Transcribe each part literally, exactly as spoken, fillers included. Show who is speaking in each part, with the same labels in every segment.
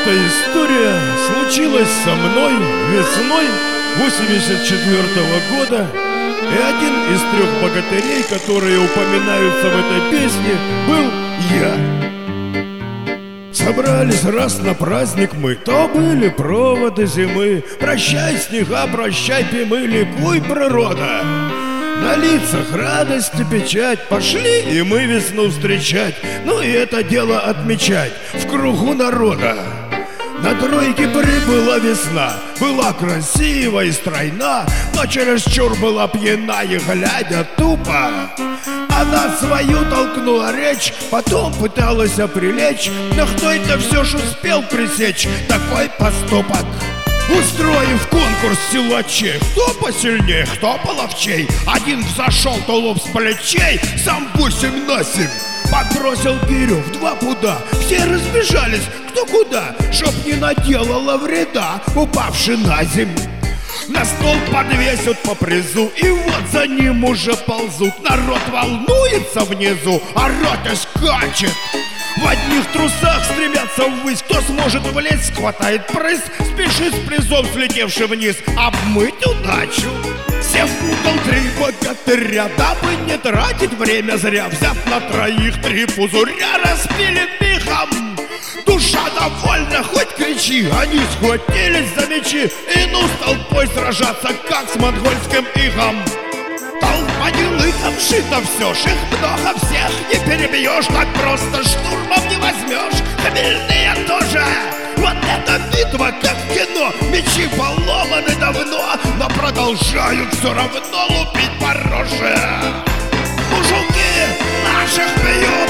Speaker 1: Эта история случилась со мной весной восемьдесят четвёртого года, и один из трех богатырей, которые упоминаются в этой песне, был я. Собрались раз на праздник мы, то были проводы зимы. Прощай, снега, прощай, пимы, ликуй, природа. На лицах радость и печать, пошли и мы весну встречать. Ну и это дело отмечать в кругу народа. На тройке прибыла весна, была красива и стройна, но чересчур была пьяна и, глядя тупо, она свою толкнула речь, потом пыталась прилечь, но кто это все ж успел пресечь такой поступок? Устроив конкурс силачей, кто посильнее, кто половчей, один взошел тулуп с плечей, сам восемь на семь подбросил гирю в два пуда. Все разбежались кто куда, чтоб не наделала вреда, упавши на земь. На стол подвесят по призу, и вот за ним уже ползут. Народ волнуется внизу, а рота скачет. В одних трусах стремятся ввысь, кто сможет влезть, хватает прыз, спешит с призом, слетевший вниз, обмыть удачу. Сев в угол три богатыря, дабы не тратить время зря, взяв на троих три пузыря, распили михом. Душа довольна, хоть кричи, они схватились за мечи, и ну с толпой сражаться, как с монгольским ихом. Толпа не лыком шито все ж, их много, всех не перебьешь, так просто штурмом не возьмешь. Хмельные тоже. Вот эта битва, как в кино, мечи поломаны давно, но продолжают все равно лупить по роже. Мужики наших бьют.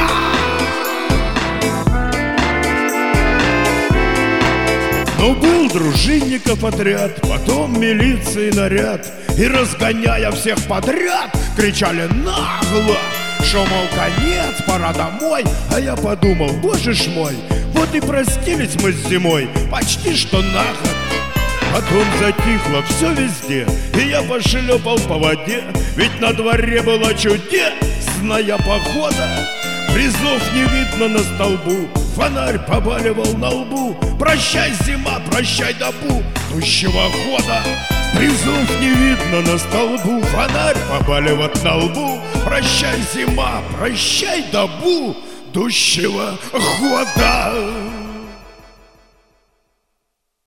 Speaker 1: Но был дружинников отряд, потом милиции наряд, и, разгоняя всех подряд, кричали нагло, что, мол, конец, пора домой. А я подумал, боже ж мой, вот и простились мы с зимой почти что на год. Потом затихло все везде, и я пошлепал по воде, ведь на дворе была чудесная погода. Призов не видно на столбу, фонарь побаливал на лбу. Прощай, зима, прощай, добу тущего года. Призов не видно на столбу, фонарь побаливает на лбу. Прощай, зима, прощай, добу тущего года.